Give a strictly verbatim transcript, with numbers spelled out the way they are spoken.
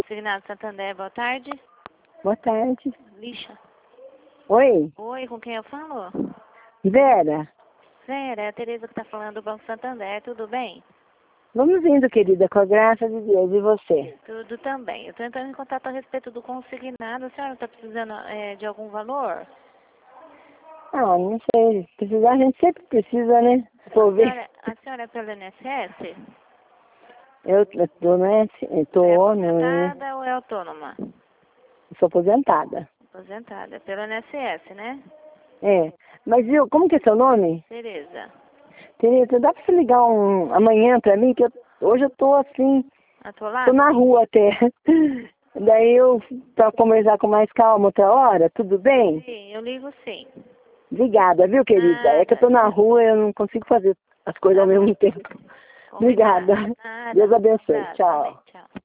Consignado Santander, boa tarde. Boa tarde. Lixa. Oi, Oi, com quem eu falo? Vera. Vera, é a Tereza que tá falando do Banco Santander, tudo bem? Vamos indo, querida, com a graça de Deus. E você? Tudo também. Eu tô entrando em contato a respeito do consignado. A senhora está precisando é, de algum valor? Ah, não sei. Se precisar, a gente sempre precisa, né? Se for A ver. senhora, a senhora é pelo I N S S? Eu, eu tô, né? Eu É tô, né? aposentada ou é autônoma? Eu sou aposentada. Aposentada, pelo I N S S, né? É. Mas viu, como que é seu nome? Tereza. Tereza, dá pra você ligar um, amanhã pra mim? Que eu, hoje eu tô assim, tô Atolada? na rua até. Daí eu, pra conversar com mais calma outra hora, tudo bem? Sim, eu ligo sim. Obrigada, viu, querida? É que eu tô Nada. na rua e eu não consigo fazer as coisas Tá ao bom. mesmo tempo. Combinado. Obrigada. Nada. Deus abençoe. Abraço também. Tchau. Tchau.